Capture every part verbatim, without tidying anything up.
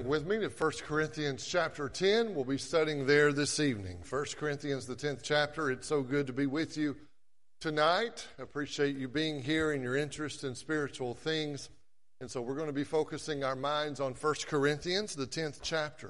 turning with me to First Corinthians chapter ten. We'll be studying there this evening. First Corinthians, the tenth chapter. It's so good to be with you tonight. I appreciate you being here and your interest in spiritual things. And so we're going to be focusing our minds on First Corinthians, the tenth chapter.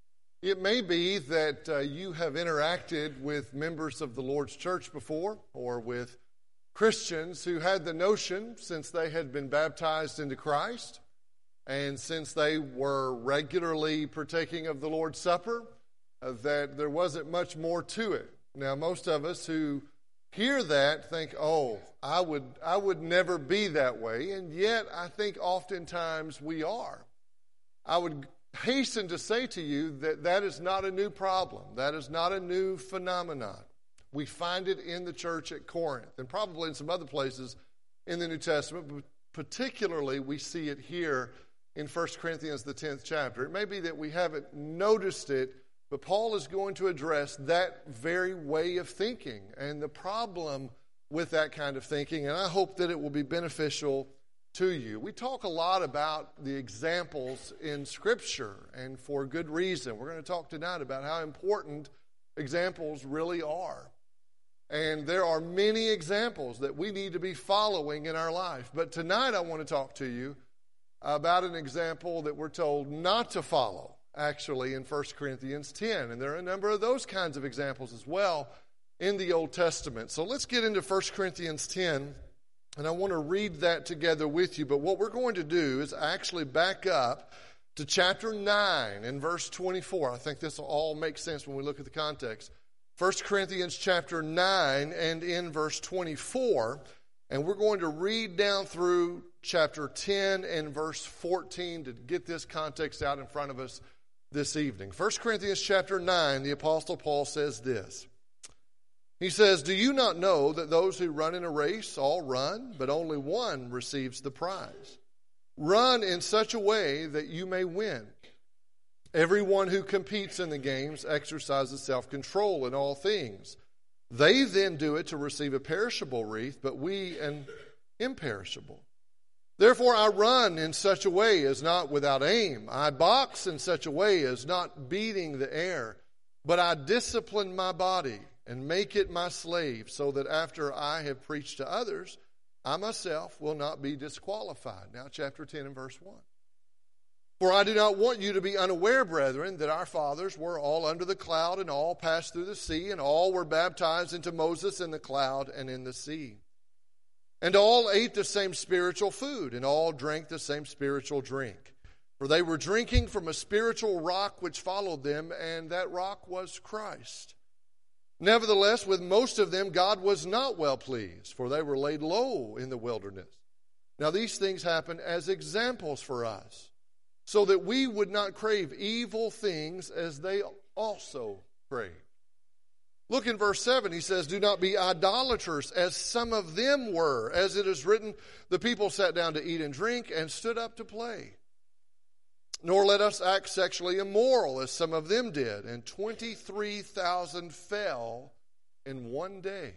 It may be that uh, you have interacted with members of the Lord's church before, or with Christians who had the notion, since they had been baptized into Christ, and since they were regularly partaking of the Lord's Supper, uh, that there wasn't much more to it. Now, most of us who hear that think, oh, I would I would never be that way, and yet I think oftentimes we are. I would hasten to say to you that that is not a new problem. That is not a new phenomenon. We find it in the church at Corinth, and probably in some other places in the New Testament, but particularly we see it here in First Corinthians, the tenth chapter. It may be that we haven't noticed it, but Paul is going to address that very way of thinking and the problem with that kind of thinking, and I hope that it will be beneficial to you. We talk a lot about the examples in Scripture, and for good reason. We're going to talk tonight about how important examples really are. And there are many examples that we need to be following in our life. But tonight I want to talk to you about an example that we're told not to follow, actually, in First Corinthians ten. And there are a number of those kinds of examples as well in the Old Testament. So let's get into First Corinthians ten, and I want to read that together with you. But what we're going to do is actually back up to chapter nine and verse twenty-four. I think this will all make sense when we look at the context. First Corinthians chapter nine and in verse twenty-four, and we're going to read down through chapter ten and verse fourteen to get this context out in front of us this evening. First Corinthians chapter nine, the Apostle Paul says this. He says, "Do you not know that those who run in a race all run, but only one receives the prize? Run in such a way that you may win. Everyone who competes in the games exercises self-control in all things. They then do it to receive a perishable wreath, but we an imperishable. Therefore I run in such a way as not without aim. I box in such a way as not beating the air. But I discipline my body and make it my slave, so that after I have preached to others, I myself will not be disqualified." Now chapter ten and verse one. "For I do not want you to be unaware, brethren, that our fathers were all under the cloud, and all passed through the sea, and all were baptized into Moses in the cloud and in the sea. And all ate the same spiritual food, and all drank the same spiritual drink. For they were drinking from a spiritual rock which followed them, and that rock was Christ. Nevertheless, with most of them God was not well pleased, for they were laid low in the wilderness. Now these things happen as examples for us, so that we would not crave evil things as they also crave." Look in verse seven, he says, "Do not be idolaters, as some of them were. As it is written, the people sat down to eat and drink and stood up to play. Nor let us act sexually immoral, as some of them did. And twenty-three thousand fell in one day."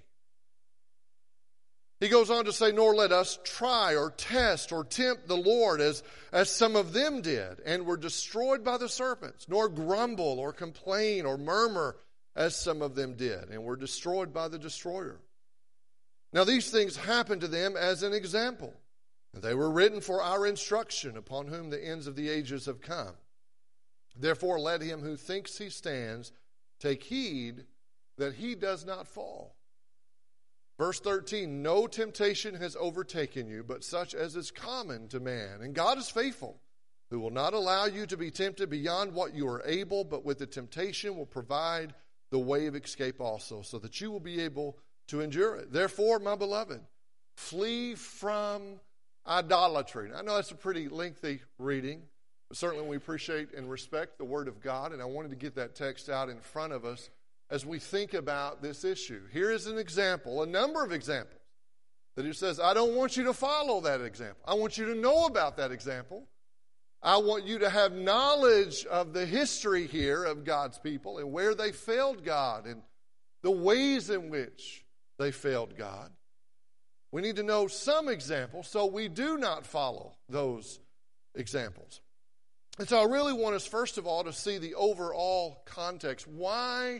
He goes on to say, "Nor let us try or test or tempt the Lord, as, as some of them did, and were destroyed by the serpents. Nor grumble or complain or murmur, as some of them did, and were destroyed by the destroyer. Now these things happened to them as an example. And they were written for our instruction, upon whom the ends of the ages have come. Therefore let him who thinks he stands take heed that he does not fall." Verse thirteen, "No temptation has overtaken you, but such as is common to man. And God is faithful, who will not allow you to be tempted beyond what you are able, but with the temptation will provide the way of escape also, so that you will be able to endure it. Therefore, my beloved, flee from idolatry." Now, I know that's a pretty lengthy reading, but certainly we appreciate and respect the Word of God, and I wanted to get that text out in front of us as we think about this issue. Here is an example, a number of examples, that he says, I don't want you to follow that example. I want you to know about that example. I want you to have knowledge of the history here of God's people and where they failed God and the ways in which they failed God. We need to know some examples so we do not follow those examples. And so I really want us, first of all, to see the overall context. Why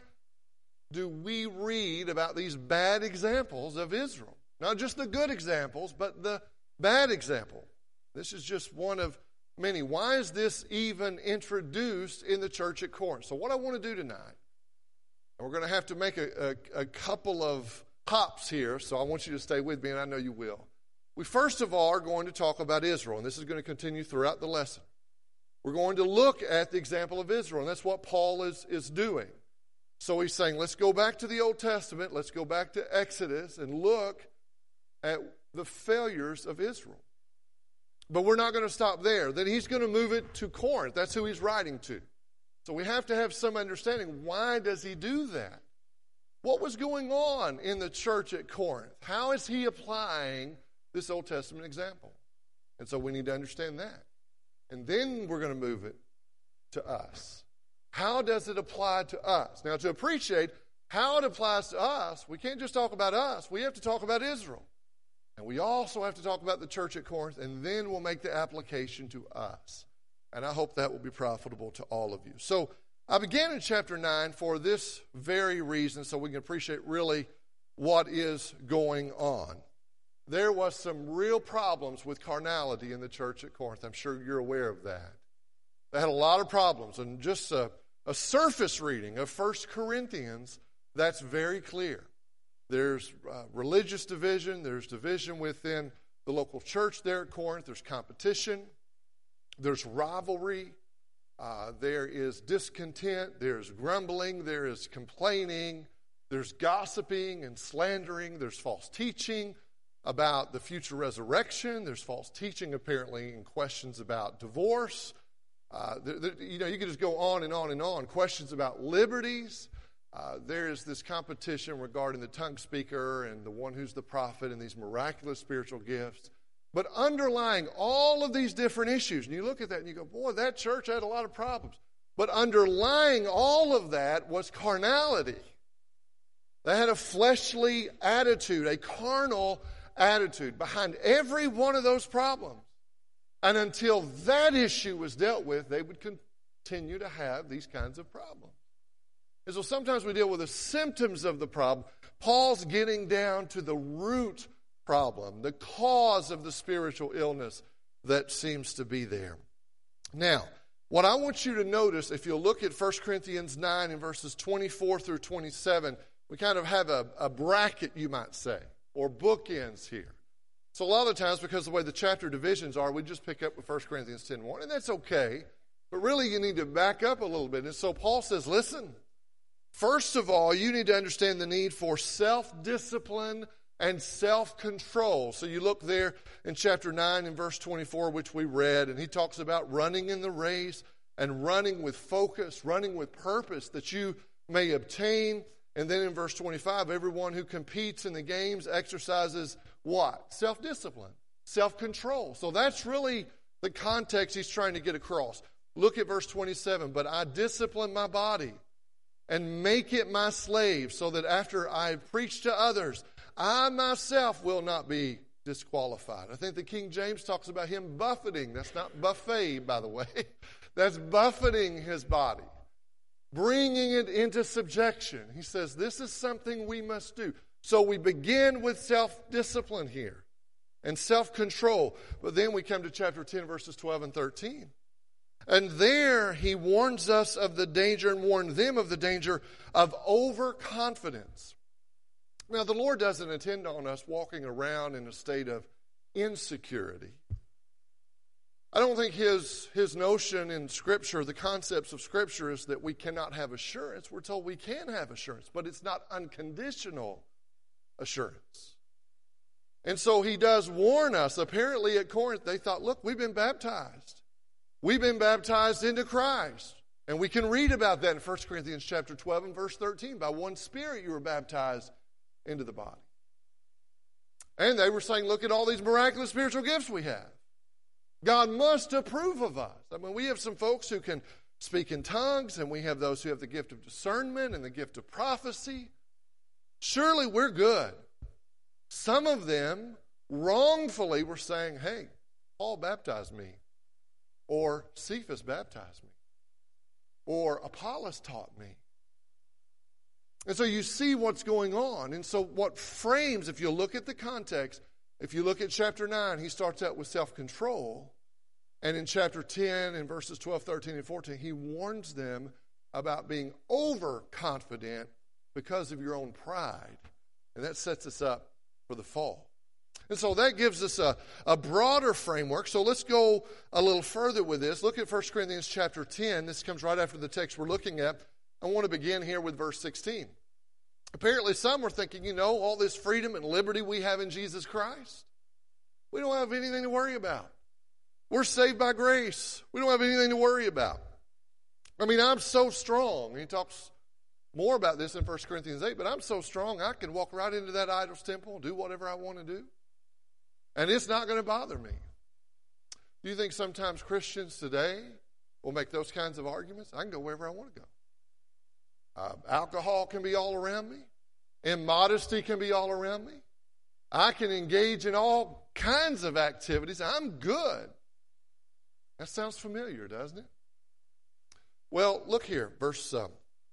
do we read about these bad examples of Israel? Not just the good examples, but the bad example. This is just one of many. Why is this even introduced in the church at Corinth? So what I want to do tonight, and we're going to have to make a, a, a couple of hops here, so I want you to stay with me, and I know you will. We first of all are going to talk about Israel, and this is going to continue throughout the lesson. We're going to look at the example of Israel, and that's what Paul is, is doing. So he's saying, let's go back to the Old Testament, let's go back to Exodus and look at the failures of Israel. But we're not going to stop there. Then he's going to move it to Corinth. That's who he's writing to. So we have to have some understanding. Why does he do that? What was going on in the church at Corinth? How is he applying this Old Testament example? And so we need to understand that. And then we're going to move it to us. How does it apply to us? Now, to appreciate how it applies to us, we can't just talk about us. We have to talk about Israel. And we also have to talk about the church at Corinth, and then we'll make the application to us. And I hope that will be profitable to all of you. So I began in chapter nine for this very reason, so we can appreciate really what is going on. There was some real problems with carnality in the church at Corinth. I'm sure you're aware of that. They had a lot of problems, and just a, a surface reading of First Corinthians, that's very clear. There's uh, religious division, there's division within the local church there at Corinth, there's competition, there's rivalry, uh, there is discontent, there's grumbling, there is complaining, there's gossiping and slandering, there's false teaching about the future resurrection. There's false teaching, apparently, and questions about divorce. Uh, there, there, you know, you could just go on and on and on. Questions about liberties. Uh, there is this competition regarding the tongue speaker and the one who's the prophet and these miraculous spiritual gifts. But underlying all of these different issues, and you look at that and you go, boy, that church had a lot of problems. But underlying all of that was carnality. They had a fleshly attitude, a carnal attitude behind every one of those problems. And until that issue was dealt with, they would continue to have these kinds of problems. And so sometimes we deal with the symptoms of the problem. Paul's getting down to the root problem, the cause of the spiritual illness that seems to be there. Now, what I want you to notice, if you'll look at First Corinthians nine and verses twenty-four through twenty-seven, we kind of have a, a bracket, you might say, or bookends here. So a lot of times, because of the way the chapter divisions are, we just pick up with First Corinthians ten one, and that's okay. But really, you need to back up a little bit. And so Paul says, listen, first of all, you need to understand the need for self-discipline and self-control. So you look there in chapter nine and verse twenty-four, which we read, and he talks about running in the race and running with focus, running with purpose that you may obtain. And then in verse twenty-five, everyone who competes in the games exercises what? Self-discipline, self-control. So that's really the context he's trying to get across. Look at verse twenty-seven. But I discipline my body and make it my slave, so that after I preach to others, I myself will not be disqualified. I think the King James talks about him buffeting. That's not buffet, by the way. That's buffeting his body, bringing it into subjection. He says this is something we must do. So we begin with self-discipline here and self-control. But then we come to chapter ten, verses twelve and thirteen. And there he warns us of the danger and warned them of the danger of overconfidence. Now, the Lord doesn't intend on us walking around in a state of insecurity. I don't think his, his notion in Scripture, the concepts of Scripture, is that we cannot have assurance. We're told we can have assurance, but it's not unconditional assurance. And so he does warn us. Apparently at Corinth, they thought, look, we've been baptized. We've been baptized into Christ. And we can read about that in First Corinthians chapter twelve and verse thirteen. By one Spirit you were baptized into the body. And they were saying, look at all these miraculous spiritual gifts we have. God must approve of us. I mean, we have some folks who can speak in tongues, and we have those who have the gift of discernment and the gift of prophecy. Surely we're good. Some of them wrongfully were saying, hey, Paul baptized me. or Cephas baptized me, or Apollos taught me. And so you see what's going on. And so what frames, if you look at the context, if you look at chapter nine, he starts out with self-control. And in chapter ten, in verses twelve, thirteen, and fourteen, he warns them about being overconfident because of your own pride. And that sets us up for the fall. And so that gives us a, a broader framework. So let's go a little further with this. Look at First Corinthians chapter ten. This comes right after the text we're looking at. I want to begin here with verse sixteen. Apparently some were thinking, you know, all this freedom and liberty we have in Jesus Christ, we don't have anything to worry about. We're saved by grace. We don't have anything to worry about. I mean, I'm so strong. He talks more about this in First Corinthians eight, but I'm so strong I can walk right into that idol's temple and do whatever I want to do. And it's not going to bother me. Do you think sometimes Christians today will make those kinds of arguments? I can go wherever I want to go. Uh, alcohol can be all around me. Immodesty can be all around me. I can engage in all kinds of activities. I'm good. That sounds familiar, doesn't it? Well, look here, verse um,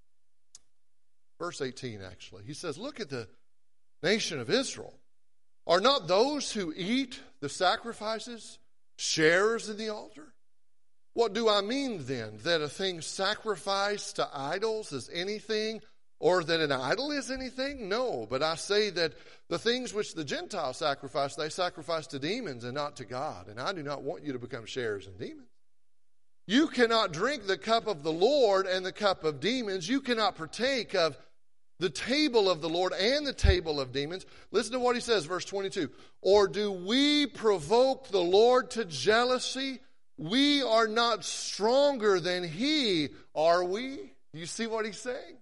verse eighteen, actually. He says, look at the nation of Israel. Are not those who eat the sacrifices sharers in the altar? What do I mean then? That a thing sacrificed to idols is anything, or that an idol is anything? No, but I say that the things which the Gentiles sacrifice, they sacrifice to demons and not to God. And I do not want you to become sharers in demons. You cannot drink the cup of the Lord and the cup of demons. You cannot partake of the table of the Lord and the table of demons. Listen to what he says, verse twenty-two. Or do we provoke the Lord to jealousy? We are not stronger than he, are we? You see what he's saying?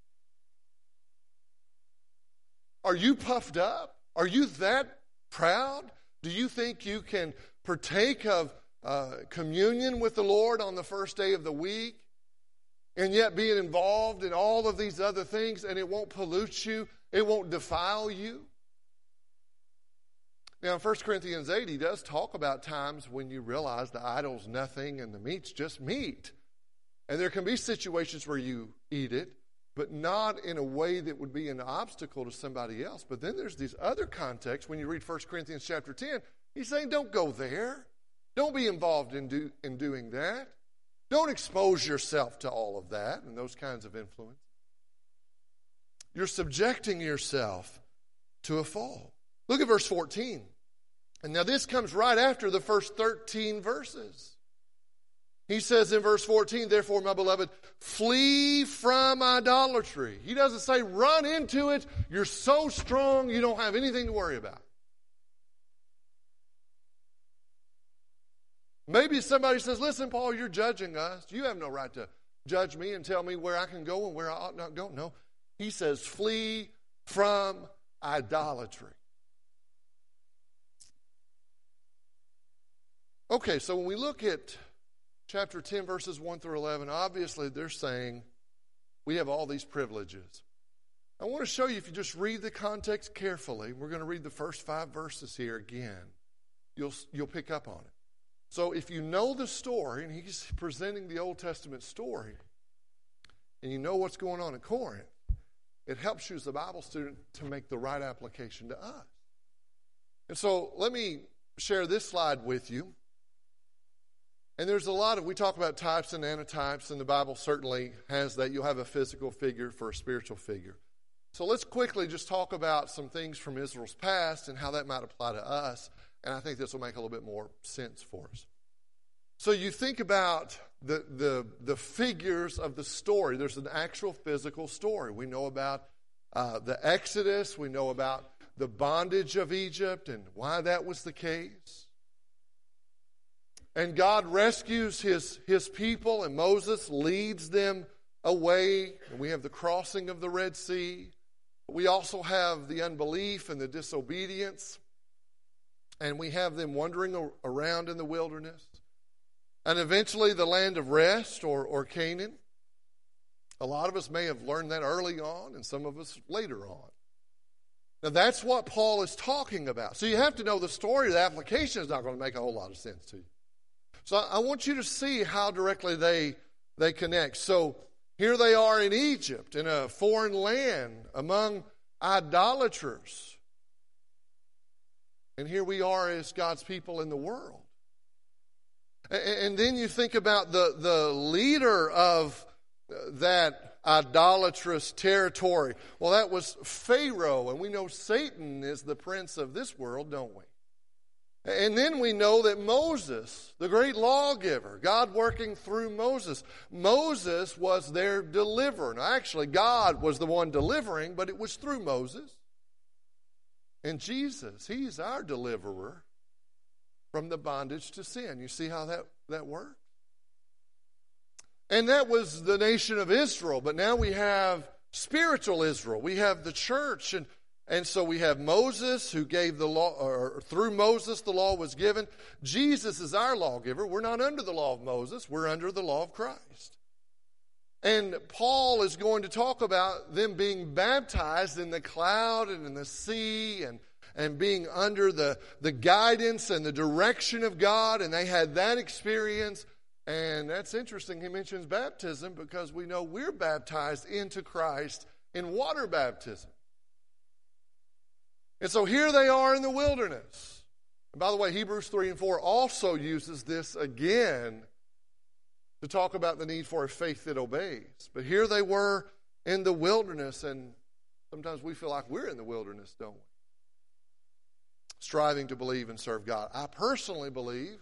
Are you puffed up? Are you that proud? Do you think you can partake of uh, communion with the Lord on the first day of the week and yet being involved in all of these other things, and it won't pollute you, it won't defile you? Now, in First Corinthians eight, he does talk about times when you realize the idol's nothing and the meat's just meat. And there can be situations where you eat it, but not in a way that would be an obstacle to somebody else. But then there's these other contexts. When you read First Corinthians chapter ten, he's saying, don't go there. Don't be involved in, do, in doing that. Don't expose yourself to all of that and those kinds of influence. You're subjecting yourself to a fall. Look at verse fourteen. And now this comes right after the first thirteen verses. He says in verse fourteen, therefore, my beloved, flee from idolatry. He doesn't say run into it. You're so strong you don't have anything to worry about. Maybe somebody says, listen, Paul, you're judging us. You have no right to judge me and tell me where I can go and where I ought not go. No. He says flee from idolatry. Okay, so when we look at chapter ten, verses one through eleven, obviously they're saying we have all these privileges. I want to show you, if you just read the context carefully, we're going to read the first five verses here again. You'll, you'll pick up on it. So if you know the story, and he's presenting the Old Testament story, and you know what's going on in Corinth, it helps you as a Bible student to make the right application to us. And so let me share this slide with you. And there's a lot of, we talk about types and antitypes, and the Bible certainly has that. You'll have a physical figure for a spiritual figure. So let's quickly just talk about some things from Israel's past and how that might apply to us. And I think this will make a little bit more sense for us. So you think about the, the, the figures of the story. There's an actual physical story. We know about uh, the Exodus. We know about the bondage of Egypt and why that was the case. And God rescues his, his people, and Moses leads them away. And we have the crossing of the Red Sea. We also have the unbelief and the disobedience. And we have them wandering around in the wilderness. And eventually the land of rest, or, or Canaan. A lot of us may have learned that early on, and some of us later on. Now that's what Paul is talking about. So you have to know the story. The application is not going to make a whole lot of sense to you. So I want you to see how directly they, they connect. So here they are in Egypt, in a foreign land, among idolaters. And here we are as God's people in the world. And then you think about the, the leader of that idolatrous territory. Well, that was Pharaoh, and we know Satan is the prince of this world, don't we? And then we know that Moses, the great lawgiver, God working through Moses, Moses was their deliverer. Now, actually, God was the one delivering, but it was through Moses. And Jesus, He's our deliverer from the bondage to sin. You see how that, that works? And that was the nation of Israel, but now we have spiritual Israel. We have the church, and, and so we have Moses who gave the law, or through Moses the law was given. Jesus is our lawgiver. We're not under the law of Moses. We're under the law of Christ. And Paul is going to talk about them being baptized in the cloud and in the sea and, and being under the, the guidance and the direction of God. And they had that experience. And that's interesting. He mentions baptism because we know we're baptized into Christ in water baptism. And so here they are in the wilderness. And by the way, Hebrews three and four also uses this again to talk about the need for a faith that obeys. But here they were in the wilderness, and sometimes we feel like we're in the wilderness, don't we? Striving to believe and serve God. I personally believe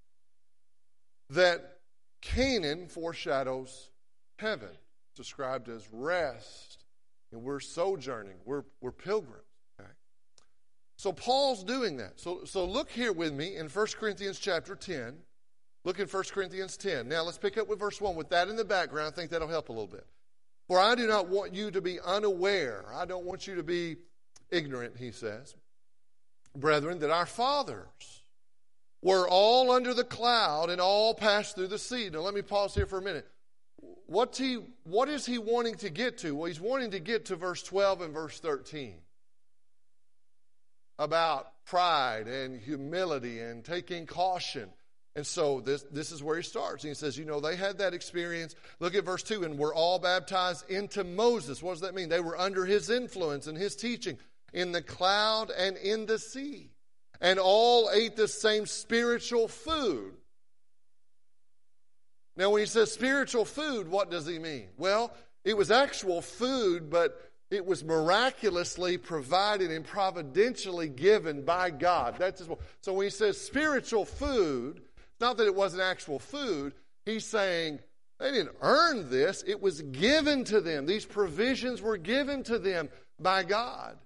that Canaan foreshadows heaven, described as rest, and we're sojourning, we're, we're pilgrims. Okay? So Paul's doing that. So, so look here with me in First Corinthians chapter ten. Look in First Corinthians ten. Now let's pick up with verse one. With that in the background, I think that'll help a little bit. For I do not want you to be unaware. I don't want you to be ignorant, he says. Brethren, that our fathers were all under the cloud and all passed through the sea. Now let me pause here for a minute. What's he, what is he wanting to get to? Well, he's wanting to get to verse twelve and verse thirteen. About pride and humility and taking caution. And so this, this is where he starts. And he says, you know, they had that experience. Look at verse two. And were all baptized into Moses. What does that mean? They were under his influence and his teaching in the cloud and in the sea. And all ate the same spiritual food. Now, when he says spiritual food, what does he mean? Well, it was actual food, but it was miraculously provided and providentially given by God. That's his, so when he says spiritual food, it's not that it wasn't actual food. He's saying they didn't earn this. It was given to them. These provisions were given to them by God.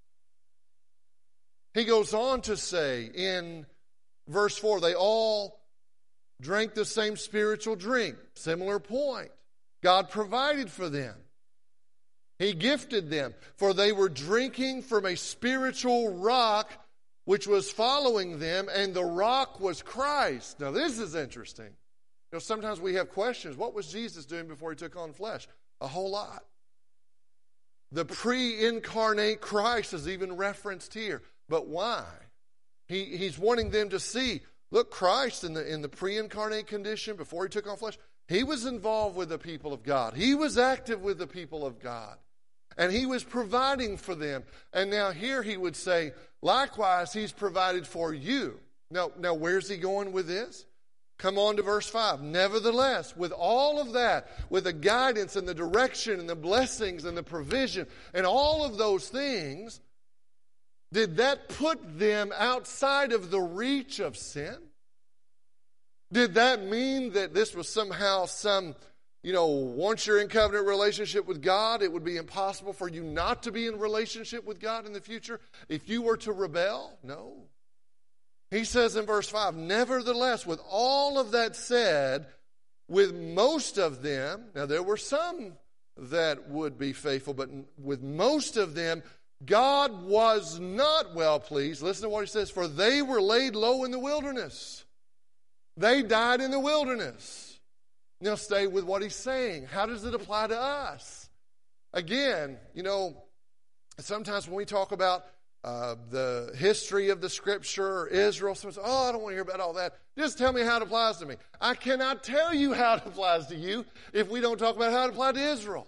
He goes on to say in verse four, they all drank the same spiritual drink. Similar point. God provided for them. He gifted them, for they were drinking from a spiritual rock which was following them, and the rock was Christ. Now this is interesting. You know, sometimes we have questions. What was Jesus doing before he took on flesh? A whole lot. The pre-incarnate Christ is even referenced here. But why? He, he's wanting them to see, look, Christ in the, in the pre-incarnate condition before he took on flesh, he was involved with the people of God. He was active with the people of God. And he was providing for them. And now here he would say, likewise, he's provided for you. Now, now where's he going with this? Come on to verse five. Nevertheless, with all of that, with the guidance and the direction and the blessings and the provision and all of those things, did that put them outside of the reach of sin? Did that mean that this was somehow some, you know, once you're in covenant relationship with God, it would be impossible for you not to be in relationship with God in the future if you were to rebel? No. He says in verse five, nevertheless, with all of that said, with most of them, now there were some that would be faithful, but with most of them, God was not well pleased. Listen to what he says, for they were laid low in the wilderness. They died in the wilderness. Now stay with what he's saying. How does it apply to us? Again, you know, sometimes when we talk about uh, the history of the Scripture, Israel. Someone says, oh, I don't want to hear about all that. Just tell me how it applies to me. I cannot tell you how it applies to you if we don't talk about how it applied to Israel.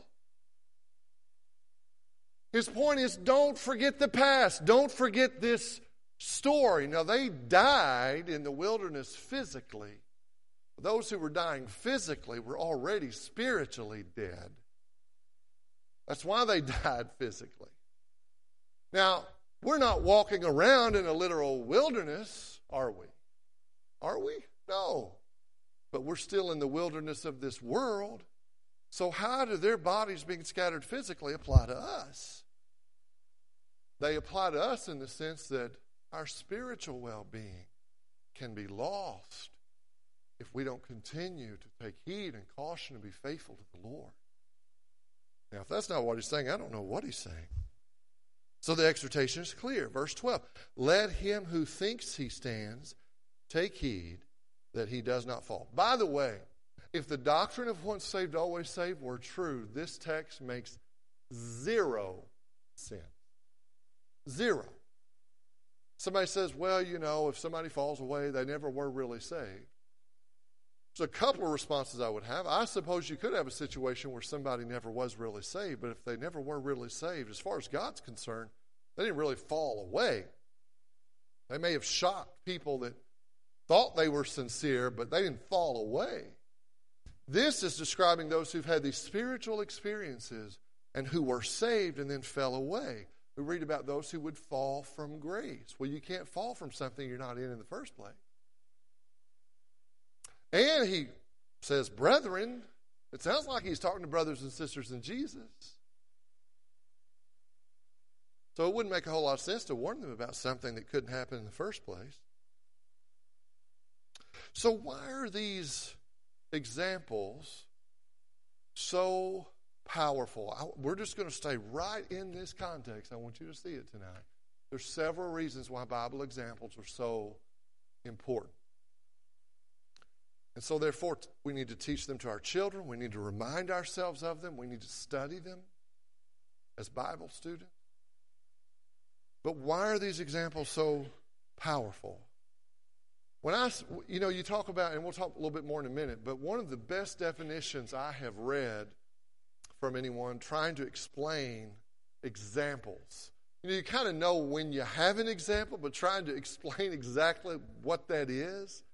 His point is, don't forget the past. Don't forget this story. Now, they died in the wilderness physically. Those who were dying physically were already spiritually dead. That's why they died physically. Now, we're not walking around in a literal wilderness, are we? Are we? No. But we're still in the wilderness of this world. So how do their bodies being scattered physically apply to us? They apply to us in the sense that our spiritual well-being can be lost if we don't continue to take heed and caution and be faithful to the Lord. Now, if that's not what he's saying, I don't know what he's saying. So the exhortation is clear. Verse twelve, let him who thinks he stands take heed that he does not fall. By the way, if the doctrine of once saved, always saved were true, this text makes zero sense. Zero. Somebody says, well, you know, if somebody falls away, they never were really saved. There's a couple of responses I would have. I suppose you could have a situation where somebody never was really saved, but if they never were really saved, as far as God's concerned, they didn't really fall away. They may have shocked people that thought they were sincere, but they didn't fall away. This is describing those who've had these spiritual experiences and who were saved and then fell away. We read about those who would fall from grace. Well, you can't fall from something you're not in in the first place. And he says, brethren, it sounds like he's talking to brothers and sisters in Jesus. So it wouldn't make a whole lot of sense to warn them about something that couldn't happen in the first place. So why are these examples so powerful? I, we're just going to stay right in this context. I want you to see it tonight. There's several reasons why Bible examples are so important. And so therefore, we need to teach them to our children. We need to remind ourselves of them. We need to study them as Bible students. But why are these examples so powerful? When I, you know, you talk about, and we'll talk a little bit more in a minute, but one of the best definitions I have read from anyone trying to explain examples. You know, you kind of know when you have an example, but trying to explain exactly what that is.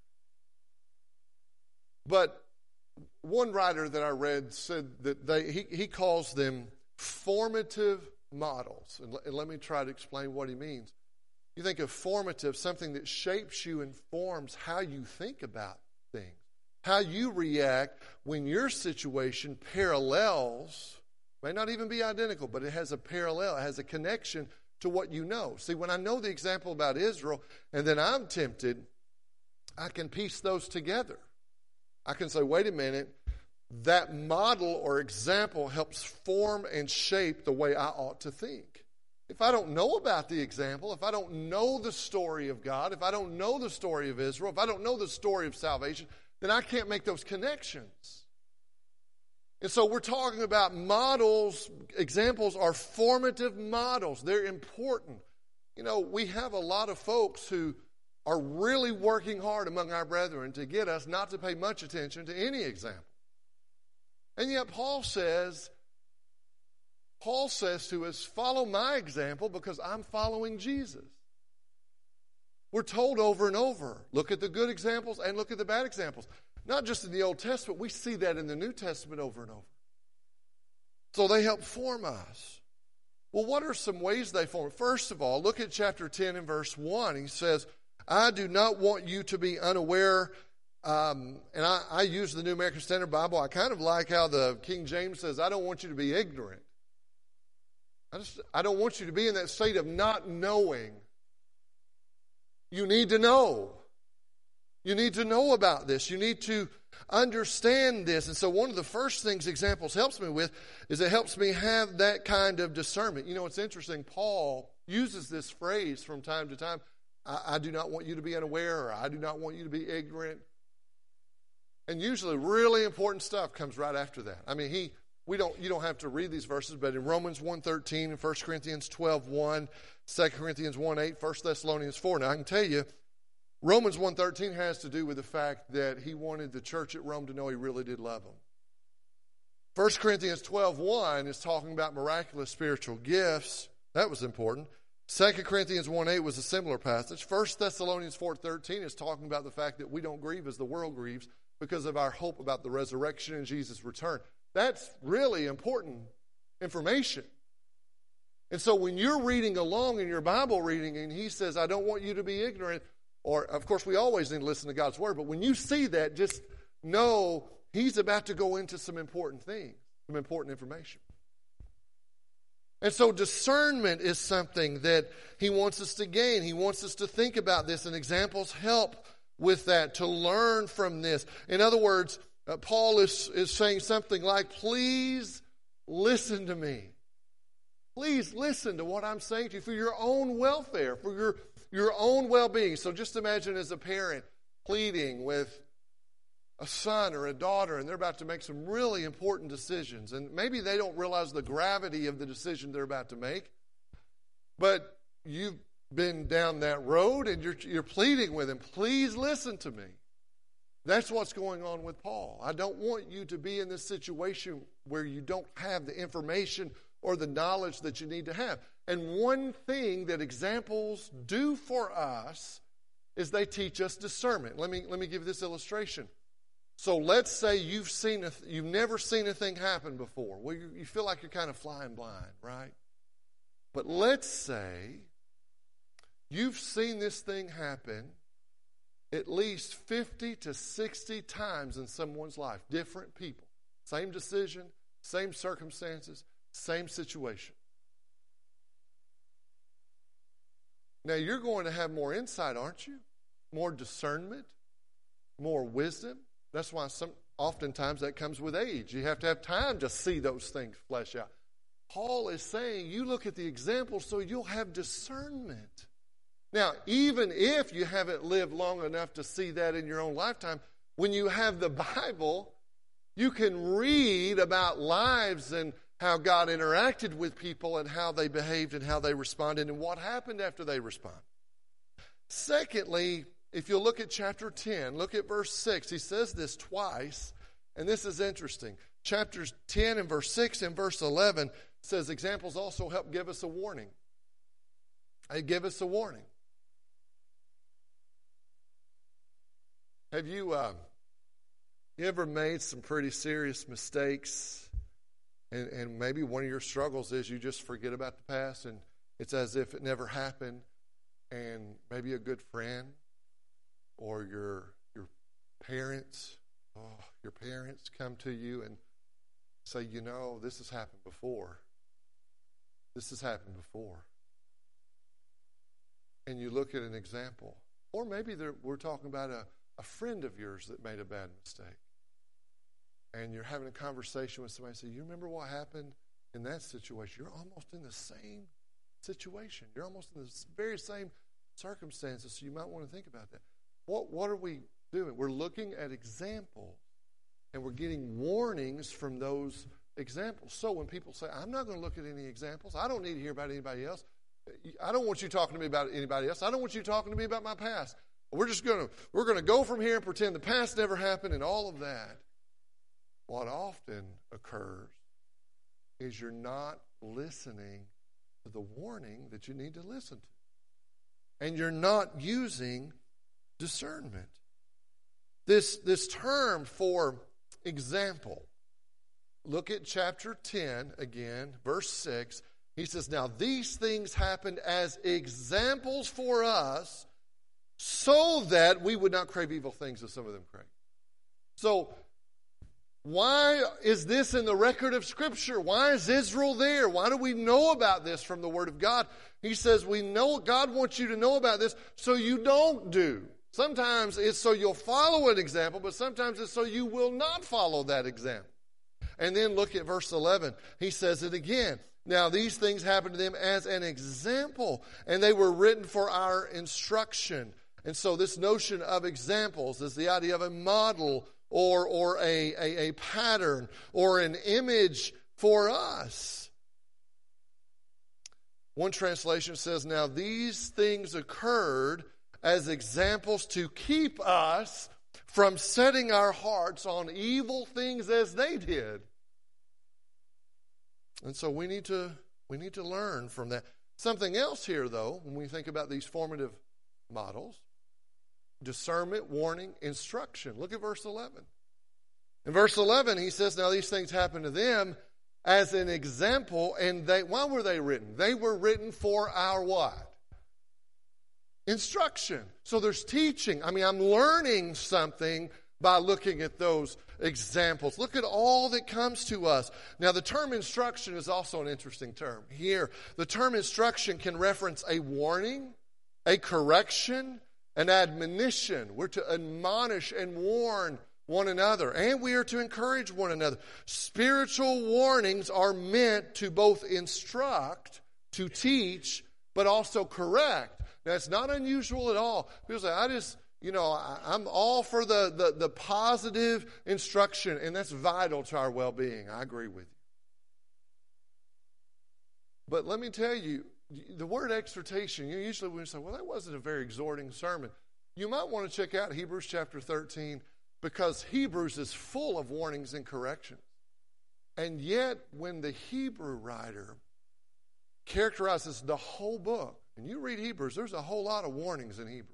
But one writer that I read said that they he, he calls them formative models. And, and let me try to explain what he means. You think of formative, something that shapes you and forms how you think about things. How you react when your situation parallels, may not even be identical, but it has a parallel, it has a connection to what you know. See, when I know the example about Israel, and then I'm tempted, I can piece those together. I can say, wait a minute, that model or example helps form and shape the way I ought to think. If I don't know about the example, if I don't know the story of God, if I don't know the story of Israel, if I don't know the story of salvation, then I can't make those connections. And so we're talking about models. Examples are formative models. They're important. You know, we have a lot of folks who are really working hard among our brethren to get us not to pay much attention to any example. And yet Paul says, Paul says to us, follow my example because I'm following Jesus. We're told over and over, look at the good examples and look at the bad examples. Not just in the Old Testament, we see that in the New Testament over and over. So they help form us. Well, what are some ways they form? First of all, look at chapter ten and verse one. He says, I do not want you to be unaware. Um, and I, I use the New American Standard Bible. I kind of like how the King James says, I don't want you to be ignorant. I just, I don't want you to be in that state of not knowing. You need to know. You need to know about this. You need to understand this. And so one of the first things examples helps me with is it helps me have that kind of discernment. You know, it's interesting. Paul uses this phrase from time to time. I, I do not want you to be unaware, or I do not want you to be ignorant. And usually really important stuff comes right after that. I mean, he we don't, you don't have to read these verses, but in Romans one thirteen, and First Corinthians twelve one, Second Corinthians one eight, First Thessalonians four. Now, I can tell you, Romans one thirteen has to do with the fact that he wanted the church at Rome to know he really did love them. First Corinthians twelve one is talking about miraculous spiritual gifts. That was important. Second Corinthians one eight was a similar passage. First Thessalonians four thirteen is talking about the fact that we don't grieve as the world grieves because of our hope about the resurrection and Jesus' return. That's really important information. And so when you're reading along in your Bible reading and he says, I don't want you to be ignorant, or of course we always need to listen to God's word, but when you see that, just know he's about to go into some important things, some important information. And so discernment is something that he wants us to gain. He wants us to think about this, and examples help with that, to learn from this. In other words, uh, Paul is, is saying something like, please listen to me. Please listen to what I'm saying to you for your own welfare, for your, your own well-being. So just imagine as a parent pleading with a son or a daughter, and they're about to make some really important decisions. And maybe they don't realize the gravity of the decision they're about to make. But you've been down that road, and you're, you're pleading with him, please listen to me. That's what's going on with Paul. I don't want you to be in this situation where you don't have the information or the knowledge that you need to have. And one thing that examples do for us is they teach us discernment. Let me, let me give this illustration. So let's say you've seen a, you've never seen a thing happen before. Well, you, you feel like you're kind of flying blind, right? But let's say you've seen this thing happen at least fifty to sixty times in someone's life. Different people. Same decision, same circumstances, same situation. Now you're going to have more insight, aren't you? More discernment, more wisdom. That's why some, oftentimes that comes with age. You have to have time to see those things flesh out. Paul is saying you look at the examples so you'll have discernment. Now, even if you haven't lived long enough to see that in your own lifetime, when you have the Bible, you can read about lives and how God interacted with people and how they behaved and how they responded and what happened after they responded. Secondly, if you'll look at chapter ten, look at verse six. He says this twice, and this is interesting. Chapters ten and verse six and verse eleven says examples also help give us a warning. They give us a warning. Have you, uh, you ever made some pretty serious mistakes, and, and maybe one of your struggles is you just forget about the past, and it's as if it never happened, and maybe a good friend or your your parents, oh, your parents come to you and say, you know, this has happened before. This has happened before. And you look at an example. Or maybe we're talking about a, a friend of yours that made a bad mistake. And you're having a conversation with somebody and say, you remember what happened in that situation? You're almost in the same situation. You're almost in the very same circumstances, so you might want to think about that. What, what are we doing? We're looking at examples, and we're getting warnings from those examples. So when people say, I'm not going to look at any examples, I don't need to hear about anybody else. I don't want you talking to me about anybody else. I don't want you talking to me about my past. We're just going to, we're going to go from here and pretend the past never happened and all of that. What often occurs is you're not listening to the warning that you need to listen to. And you're not using discernment. This, this term for example, look at chapter ten again, verse six. He says, now these things happened as examples for us so that we would not crave evil things as some of them crave. So, why is this in the record of Scripture? Why is Israel there? Why do we know about this from the Word of God? He says, we know God wants you to know about this so you don't do. Sometimes it's so you'll follow an example, but sometimes it's so you will not follow that example. And then look at verse eleven. He says it again. Now these things happened to them as an example, and they were written for our instruction. And so this notion of examples is the idea of a model or, or a, a, a pattern or an image for us. One translation says, now these things occurred as examples to keep us from setting our hearts on evil things as they did. And so we need to we need to learn from that. Something else here, though, when we think about these formative models, discernment, warning, instruction. Look at verse eleven. In verse eleven, he says, now these things happened to them as an example, and they, why were they written? They were written for our what? Instruction. So there's teaching. I mean, I'm learning something by looking at those examples. Look at all that comes to us. Now, the term instruction is also an interesting term. Here, the term instruction can reference a warning, a correction, an admonition. We're to admonish and warn one another, and we are to encourage one another. Spiritual warnings are meant to both instruct, to teach, but also correct. Now, it's not unusual at all. People say, I just, you know, I, I'm all for the, the, the positive instruction, and that's vital to our well-being. I agree with you. But let me tell you, the word exhortation, you know, usually when you say, well, that wasn't a very exhorting sermon, you might want to check out Hebrews chapter thirteen, because Hebrews is full of warnings and corrections. And yet, when the Hebrew writer characterizes the whole book, and you read Hebrews, there's a whole lot of warnings in Hebrews.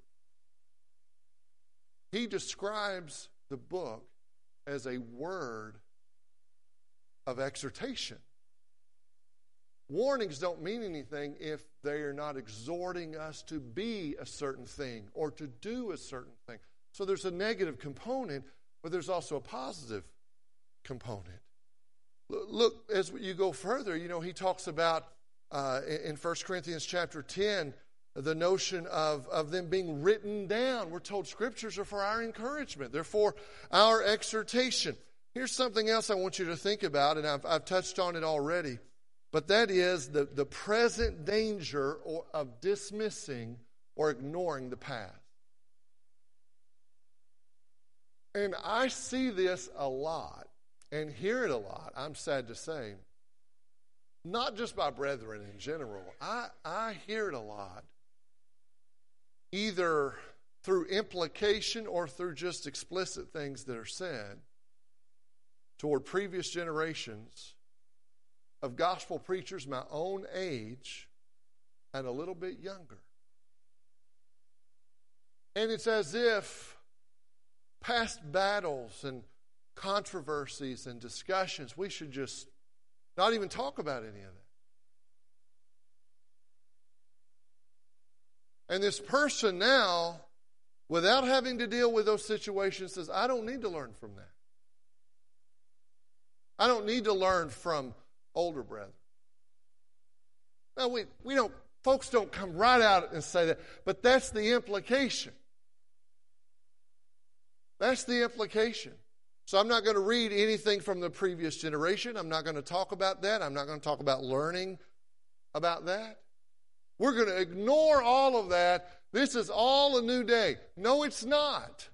He describes the book as a word of exhortation. Warnings don't mean anything if they are not exhorting us to be a certain thing or to do a certain thing. So there's a negative component, but there's also a positive component. Look, as you go further, you know, he talks about uh, in First Corinthians chapter ten, the notion of, of them being written down. We're told scriptures are for our encouragement. They're for our exhortation. Here's something else I want you to think about, and I've, I've touched on it already, but that is the, the present danger or, of dismissing or ignoring the past. And I see this a lot and hear it a lot, I'm sad to say. Not just by brethren in general. I, I hear it a lot, either through implication or through just explicit things that are said toward previous generations of gospel preachers my own age and a little bit younger. And it's as if past battles and controversies and discussions, we should just not even talk about any of that. And this person now, without having to deal with those situations, says, I don't need to learn from that. I don't need to learn from older brethren. Now, we, we don't, folks don't come right out and say that, but that's the implication. That's the implication. So I'm not going to read anything from the previous generation. I'm not going to talk about that. I'm not going to talk about learning about that. We're going to ignore all of that. This is all a new day. No, it's not.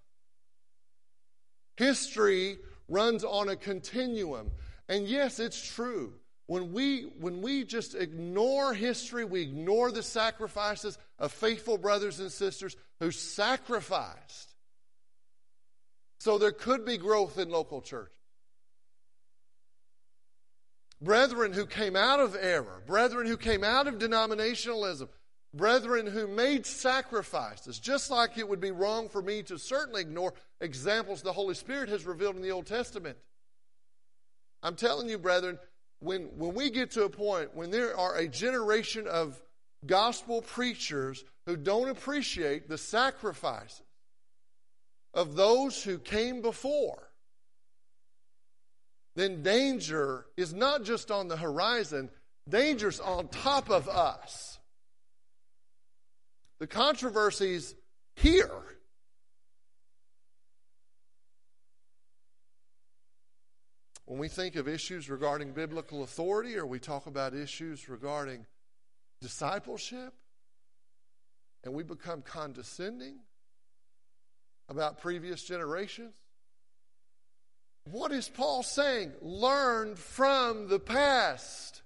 History runs on a continuum. And yes, it's true. When we, when we just ignore history, we ignore the sacrifices of faithful brothers and sisters who sacrificed so there could be growth in local churches. Brethren who came out of error, brethren who came out of denominationalism, brethren who made sacrifices, just like it would be wrong for me to certainly ignore examples the Holy Spirit has revealed in the Old Testament. I'm telling you, brethren, when, when we get to a point when there are a generation of gospel preachers who don't appreciate the sacrifices of those who came before, then danger is not just on the horizon, danger's on top of us. The controversies here. When we think of issues regarding biblical authority, or we talk about issues regarding discipleship, and we become condescending about previous generations, What is Paul saying? Learn from the past.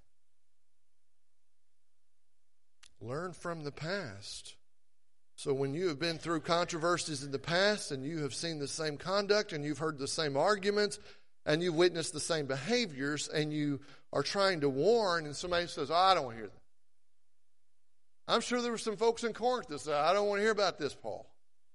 Learn from the past. So when you have been through controversies in the past and you have seen the same conduct and you've heard the same arguments and you've witnessed the same behaviors and you are trying to warn and somebody says, oh, I don't want to hear that. I'm sure there were some folks in Corinth that said, I don't want to hear about this, Paul.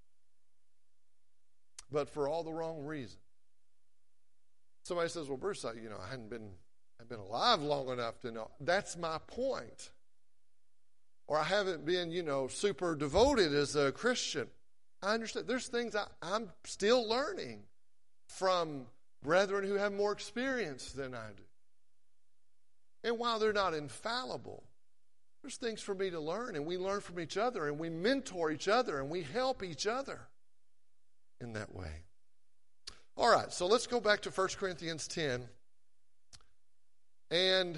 But for all the wrong reasons. Somebody says, well, Bruce, I, you know, I hadn't been, I've been alive long enough to know. That's my point. Or I haven't been, you know, super devoted as a Christian. I understand. There's things I, I'm still learning from brethren who have more experience than I do. And while they're not infallible, there's things for me to learn, and we learn from each other, and we mentor each other, and we help each other in that way. All right, so let's go back to First Corinthians ten. And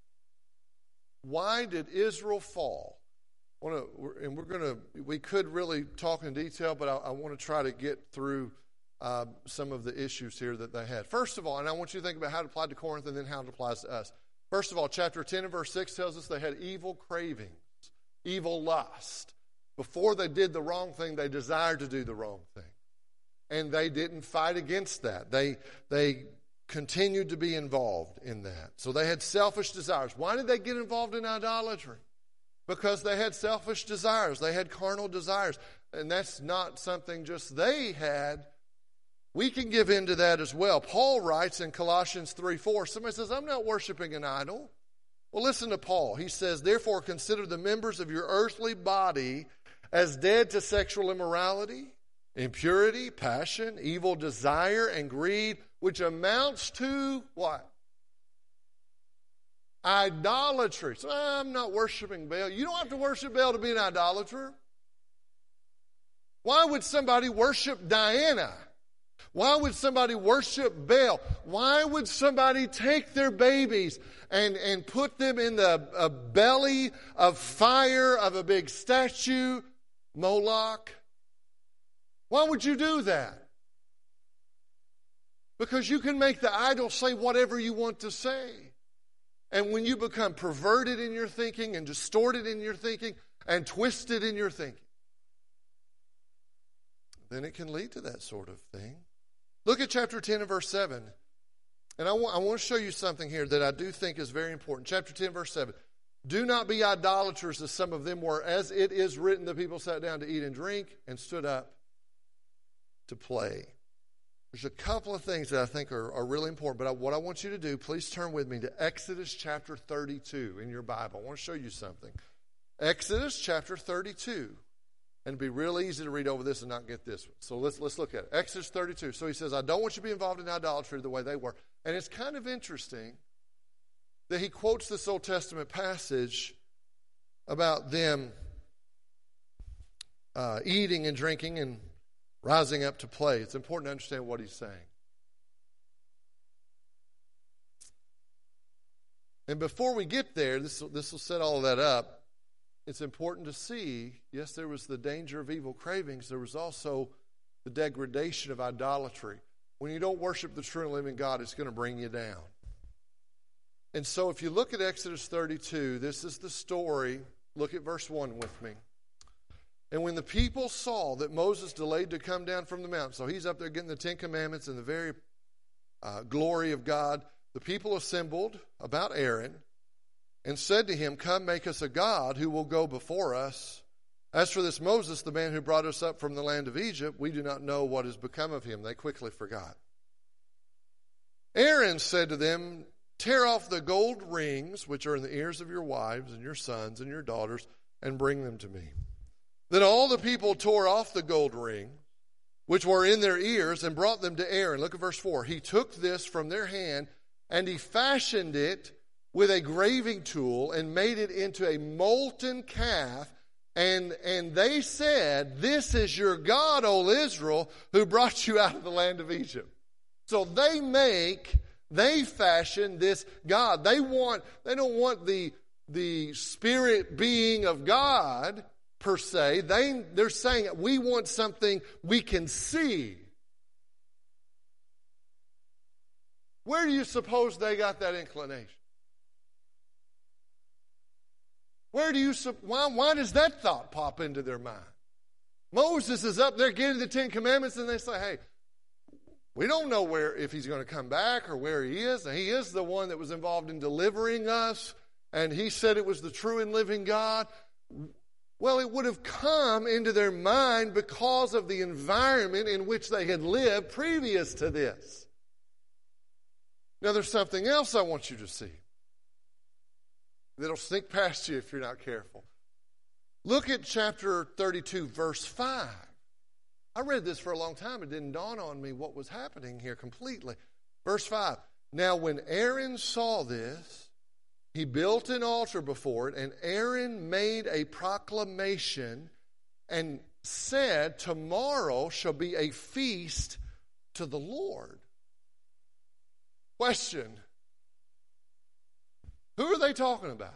why did Israel fall? I want to, and we're going to, we could really talk in detail, but I, I want to try to get through uh, some of the issues here that they had. First of all, and I want you to think about how it applied to Corinth and then how it applies to us. First of all, chapter ten and verse six tells us they had evil cravings, evil lust. Before they did the wrong thing, they desired to do the wrong thing. And they didn't fight against that. They, they continued to be involved in that. So they had selfish desires. Why did they get involved in idolatry? Because they had selfish desires. They had carnal desires. And that's not something just they had. We can give in to that as well. Paul writes in Colossians three four, somebody says, I'm not worshiping an idol. Well, listen to Paul. He says, therefore consider the members of your earthly body as dead to sexual immorality, impurity, passion, evil desire, and greed, which amounts to what? Idolatry. So I'm not worshiping Baal. You don't have to worship Baal to be an idolater. Why would somebody worship Diana? Why would somebody worship Baal? Why would somebody take their babies and, and put them in the a belly of fire of a big statue, Moloch? Why would you do that? Because you can make the idol say whatever you want to say. And when you become perverted in your thinking and distorted in your thinking and twisted in your thinking, then it can lead to that sort of thing. Look at chapter ten and verse seven. And I want, I want to show you something here that I do think is very important. Chapter ten, verse seven. Do not be idolaters as some of them were. As it is written, the people sat down to eat and drink and stood up to play. There's a couple of things that I think are, are really important. But I, what I want you to do, please turn with me to Exodus chapter thirty-two in your Bible. I want to show you something. Exodus chapter thirty-two. And it'd be real easy to read over this and not get this one. So let's let's look at it. Exodus thirty-two. So he says, I don't want you to be involved in idolatry the way they were. And it's kind of interesting that he quotes this Old Testament passage about them uh, eating and drinking and rising up to play. It's important to understand what he's saying. And before we get there, this this will set all of that up. It's important to see, yes, there was the danger of evil cravings. There was also the degradation of idolatry. When you don't worship the true and living God, it's going to bring you down. And so if you look at Exodus thirty-two, this is the story. Look at verse one with me. And when the people saw that Moses delayed to come down from the mountain, so he's up there getting the Ten Commandments and the very uh, glory of God, the people assembled about Aaron and said to him, come, make us a god who will go before us. As for this Moses, the man who brought us up from the land of Egypt, we do not know what has become of him. They quickly forgot. Aaron said to them, tear off the gold rings which are in the ears of your wives and your sons and your daughters, and bring them to me. Then all the people tore off the gold ring which were in their ears and brought them to Aaron. Look at verse four. He took this from their hand and he fashioned it with a graving tool and made it into a molten calf. And, and they said, this is your God, O Israel, who brought you out of the land of Egypt. So they make, they fashion this God. They want, they don't want the, the spirit being of God per se. They, they're saying we want something we can see. We want something we can see. Where do you suppose they got that inclination? Where do you, why, why does that thought pop into their mind? Moses is up there getting the Ten Commandments, and they say, hey, we don't know where, if he's going to come back or where he is. And he is the one that was involved in delivering us, and he said it was the true and living God. Well, it would have come into their mind because of the environment in which they had lived previous to this. Now, there's something else I want you to see that'll sneak past you if you're not careful. Look at chapter thirty-two, verse five. I read this for a long time. It didn't dawn on me what was happening here completely. Verse five. Now, when Aaron saw this, he built an altar before it, and Aaron made a proclamation and said, tomorrow shall be a feast to the Lord. Question. Who are they talking about?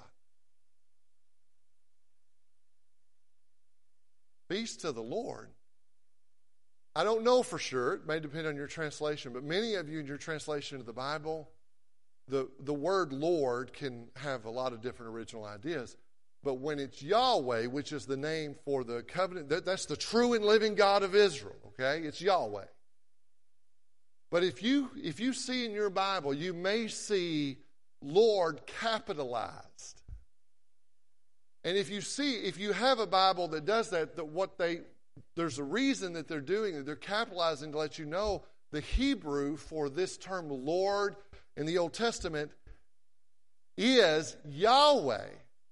Feast to the Lord. I don't know for sure. It may depend on your translation, but many of you in your translation of the Bible, the, the word Lord can have a lot of different original ideas. But when it's Yahweh, which is the name for the covenant, that, that's the true and living God of Israel, okay? It's Yahweh. But if you if you see in your Bible, you may see Lord capitalized. And if you see, if you have a Bible that does that, that what they, there's a reason that they're doing it. They're capitalizing to let you know the Hebrew for this term Lord in the Old Testament is Yahweh.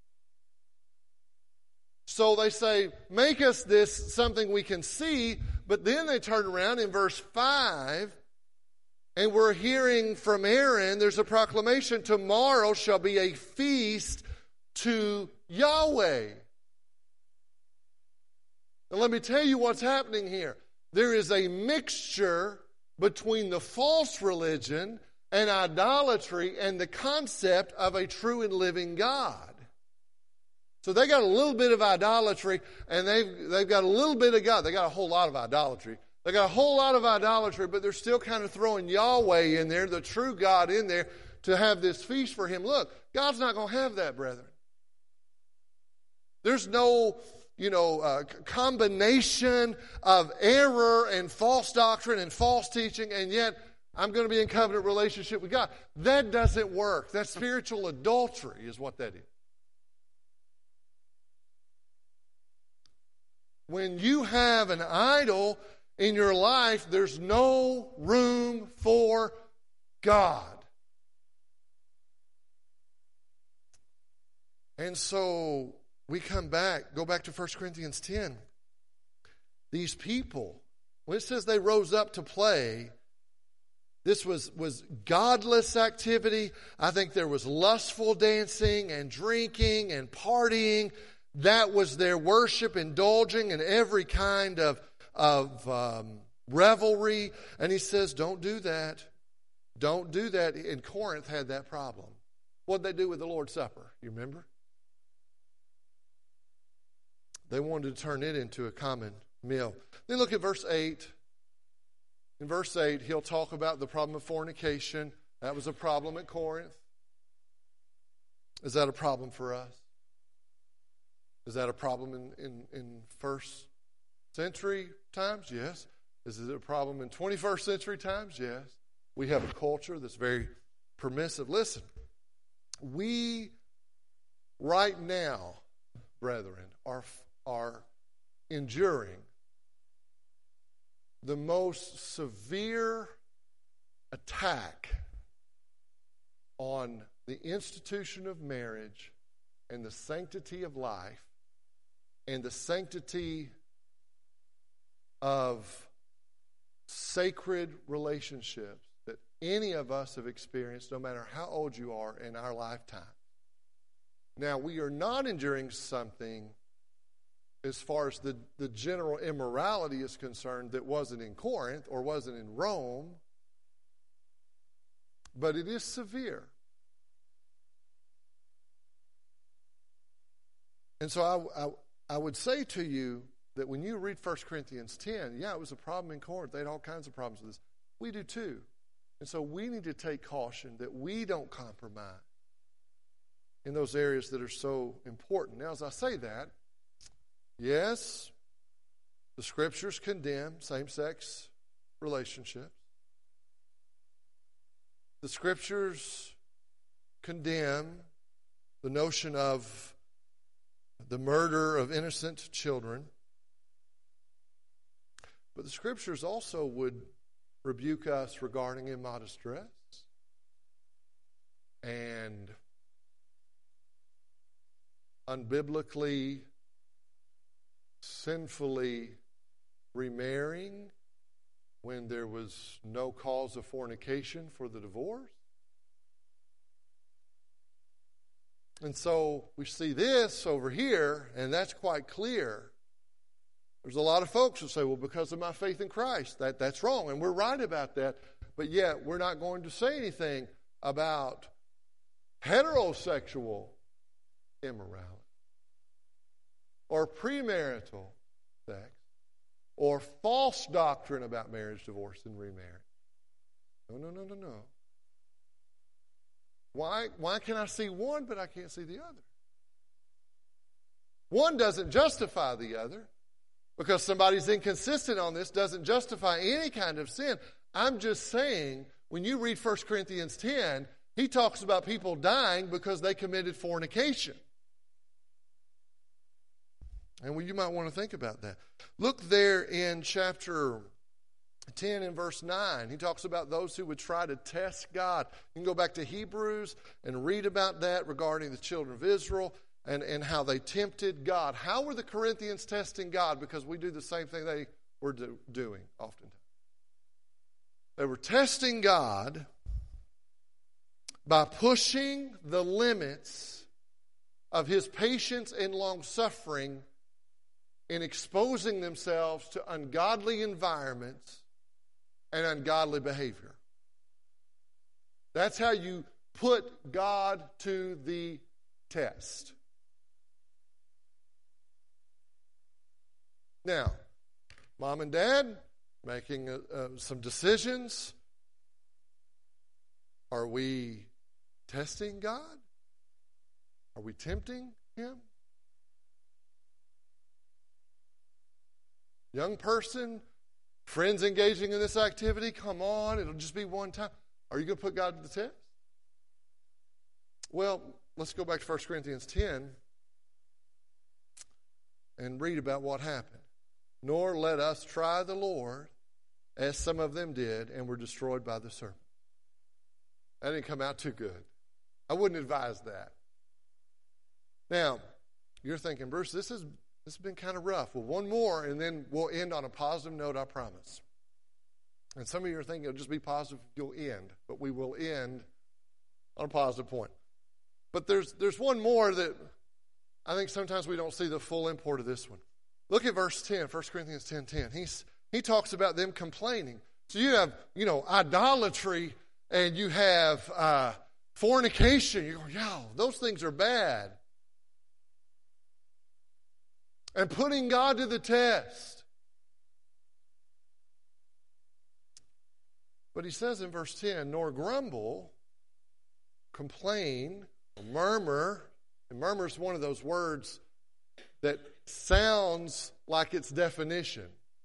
So they say, make us this something we can see, but then they turn around in verse five, and we're hearing from Aaron, there's a proclamation, tomorrow shall be a feast to Yahweh. Now let me tell you what's happening here. There is a mixture between the false religion and idolatry and the concept of a true and living God. So they got a little bit of idolatry, and they've, they've got a little bit of God. They got a whole lot of idolatry. They got a whole lot of idolatry, but they're still kind of throwing Yahweh in there, the true God in there, to have this feast for him. Look, God's not going to have that, brethren. There's no, you know, uh, combination of error and false doctrine and false teaching, and yet I'm going to be in covenant relationship with God. That doesn't work. That's spiritual adultery is what that is. When you have an idol in your life, there's no room for God. And so we come back, go back to First Corinthians ten. These people, when it says they rose up to play, this was, was godless activity. I think there was lustful dancing and drinking and partying. That was their worship, indulging in every kind of, of um, revelry. And he says, don't do that. Don't do that. And Corinth had that problem. What did they do with the Lord's Supper? You remember? They wanted to turn it into a common meal. Then look at verse eight. In verse eight, he'll talk about the problem of fornication. That was a problem at Corinth. Is that a problem for us? Is that a problem in, in, in first century times? Yes. Is it a problem in twenty-first century times? Yes. We have a culture that's very permissive. Listen, we right now, brethren, are, are enduring the most severe attack on the institution of marriage and the sanctity of life and the sanctity of sacred relationships that any of us have experienced, no matter how old you are, in our lifetime. Now, we are not enduring something as far as the, the general immorality is concerned that wasn't in Corinth or wasn't in Rome, but it is severe. And so I, I, I would say to you that when you read First Corinthians ten, yeah, it was a problem in Corinth. They had all kinds of problems with this. We do too. And so we need to take caution that we don't compromise in those areas that are so important. Now, as I say that, yes, the Scriptures condemn same-sex relationships. The Scriptures condemn the notion of the murder of innocent children. But the Scriptures also would rebuke us regarding immodest dress and unbiblically, sinfully remarrying when there was no cause of fornication for the divorce. And so we see this over here, and that's quite clear. There's a lot of folks who say, well, because of my faith in Christ, that, that's wrong. And we're right about that. But yet, we're not going to say anything about heterosexual immorality or premarital sex or false doctrine about marriage, divorce, and remarriage. No, no, no, no, no. Why, why can I see one, but I can't see the other? One doesn't justify the other. Because somebody's inconsistent on this doesn't justify any kind of sin. I'm just saying, when you read First Corinthians ten, he talks about people dying because they committed fornication. And well, you might want to think about that. Look there in chapter ten and verse nine. He talks about those who would try to test God. You can go back to Hebrews and read about that regarding the children of Israel. And, and how they tempted God. How were the Corinthians testing God? Because we do the same thing they were do, doing oftentimes. They were testing God by pushing the limits of His patience and long-suffering in exposing themselves to ungodly environments and ungodly behavior. That's how you put God to the test. Now, mom and dad making uh, uh, some decisions. Are we testing God? Are we tempting Him? Young person, friends engaging in this activity, come on, it'll just be one time. Are you going to put God to the test? Well, let's go back to First Corinthians ten and read about what happened. Nor let us try the Lord, as some of them did, and were destroyed by the serpent. That didn't come out too good. I wouldn't advise that. Now, you're thinking, Bruce, this, is, this has been kind of rough. Well, one more, and then we'll end on a positive note, I promise. And some of you are thinking it'll just be positive, you'll end. But we will end on a positive point. But there's there's one more that I think sometimes we don't see the full import of this one. Look at verse ten, First Corinthians ten ten. He's, he talks about them complaining. So you have, you know, idolatry and you have uh, fornication. You go, yeah, those things are bad. And putting God to the test. But he says in verse ten, nor grumble, complain, or murmur. And murmur is one of those words that sounds like its definition.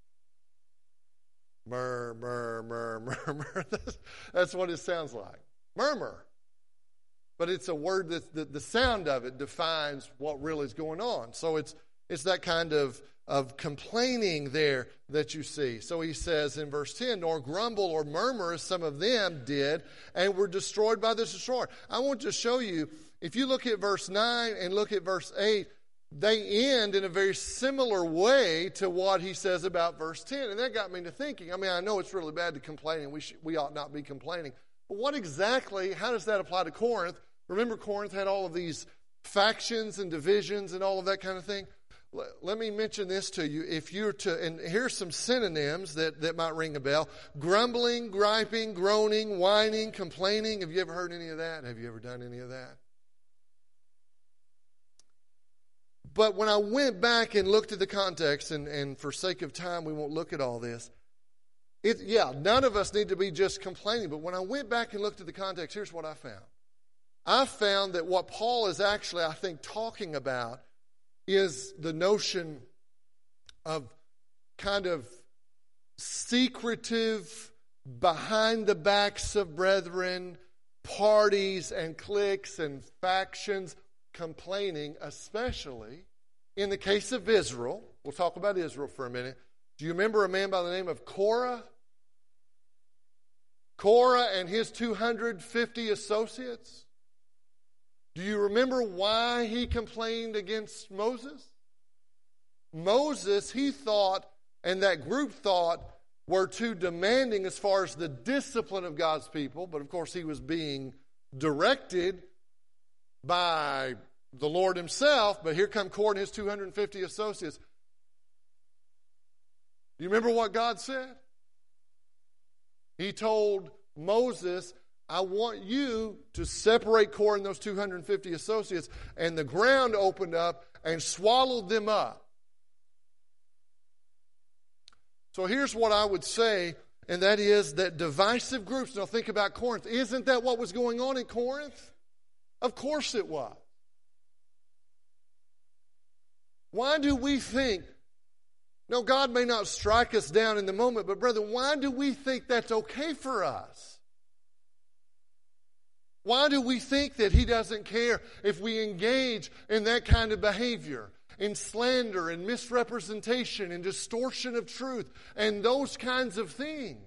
Murr, murr, murr, murr, murr. That's what it sounds like. Murmur. But it's a word that the, the sound of it defines what really is going on. So it's it's that kind of, of complaining there that you see. So he says in verse ten, nor grumble or murmur as some of them did and were destroyed by the destroyer. I want to show you, if you look at verse nine and look at verse eight, they end in a very similar way to what he says about verse ten. And that got me to thinking, I mean, I know it's really bad to complain, and we should, we ought not be complaining. But what exactly, how does that apply to Corinth? Remember, Corinth had all of these factions and divisions and all of that kind of thing. Let, let me mention this to you. If you're to, and here's some synonyms that, that might ring a bell. Grumbling, griping, groaning, whining, complaining. Have you ever heard any of that? Have you ever done any of that? But when I went back and looked at the context, and, and for sake of time, we won't look at all this, it, yeah, none of us need to be just complaining. But when I went back and looked at the context, here's what I found. I found that what Paul is actually, I think, talking about is the notion of kind of secretive, behind the backs of brethren, parties and cliques and factions complaining, especially in the case of Israel. We'll talk about Israel for a minute. Do you remember a man by the name of Korah? Korah and his two hundred fifty associates? Do you remember why he complained against Moses? Moses, he thought, and that group thought, were too demanding as far as the discipline of God's people. But of course, he was being directed by the Lord himself. But here come Korah and his two hundred fifty associates. Do you remember what God said? He told Moses, I want you to separate Korah and those two hundred fifty associates. And the ground opened up and swallowed them up. So here's what I would say, and that is that divisive groups, now think about Corinth. Isn't that what was going on in Corinth? Of course it was. Why do we think, no, God may not strike us down in the moment, but brother, why do we think that's okay for us? Why do we think that He doesn't care if we engage in that kind of behavior? In slander and misrepresentation and distortion of truth and those kinds of things.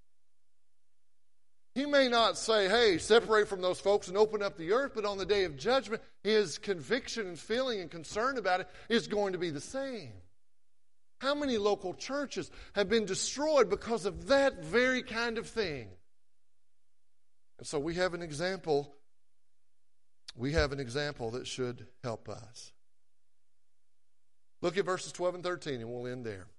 He may not say, hey, separate from those folks and open up the earth, but on the day of judgment, his conviction and feeling and concern about it is going to be the same. How many local churches have been destroyed because of that very kind of thing? And so we have an example. We have an example that should help us. Look at verses twelve and thirteen, and we'll end there.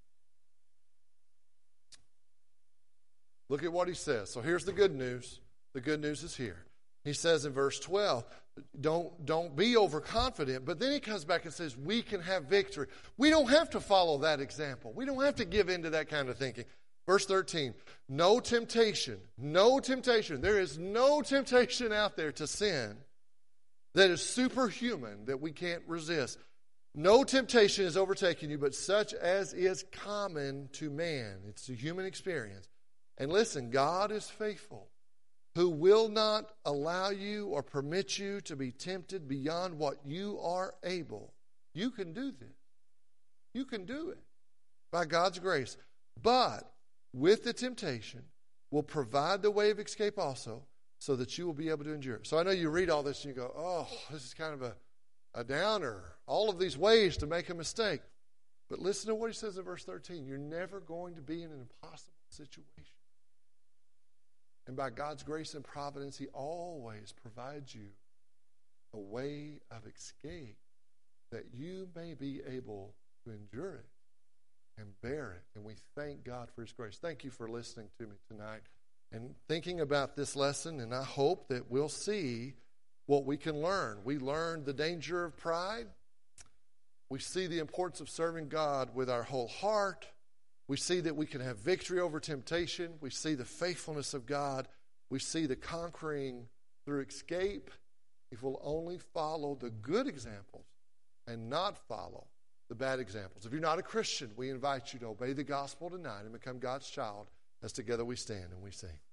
Look at what he says. So here's the good news. The good news is here. He says in verse twelve, don't, don't be overconfident. But then he comes back and says, we can have victory. We don't have to follow that example. We don't have to give in to that kind of thinking. Verse thirteen, no temptation, no temptation. There is no temptation out there to sin that is superhuman, that we can't resist. No temptation is overtaking you, but such as is common to man. It's a human experience. And listen, God is faithful, who will not allow you or permit you to be tempted beyond what you are able. You can do this. You can do it by God's grace. But with the temptation will provide the way of escape also, so that you will be able to endure it. So I know you read all this and you go, oh, this is kind of a a downer, all of these ways to make a mistake. But listen to what he says in verse thirteen. You're never going to be in an impossible situation. And by God's grace and providence, He always provides you a way of escape that you may be able to endure it and bear it. And we thank God for His grace. Thank you for listening to me tonight and thinking about this lesson. And I hope that we'll see what we can learn. We learn the danger of pride. We see the importance of serving God with our whole heart. We see that we can have victory over temptation. We see the faithfulness of God. We see the conquering through escape if we'll only follow the good examples and not follow the bad examples. If you're not a Christian, we invite you to obey the gospel tonight and become God's child as together we stand and we sing.